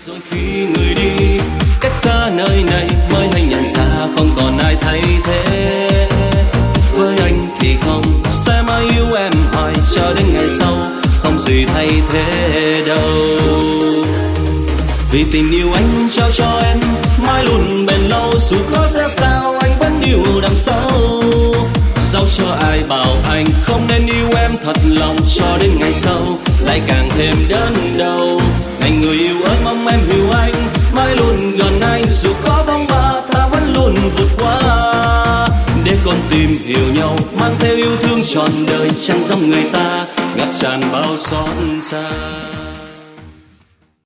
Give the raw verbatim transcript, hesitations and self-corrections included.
Rồi khi người đi cách xa nơi này mới hay nhận ra không còn ai thay thế. Với anh thì không, sẽ mãi yêu em hoài cho đến ngày sau, không gì thay thế đâu. Vì tình yêu anh trao cho em mãi luôn bền lâu, dù có ra sao anh vẫn yêu đằng sau. Dẫu cho ai bảo anh không nên yêu em thật lòng, cho đến ngày sau lại càng thêm đớn đau. Này người yêu ơi, mong em hiểu anh, mãi luôn gần anh, dù có vắng ba ta vẫn luôn vượt qua. Để con tim hiểu nhau, mang theo yêu thương trọn đời, chẳng giống người ta ngập tràn bao xót xa.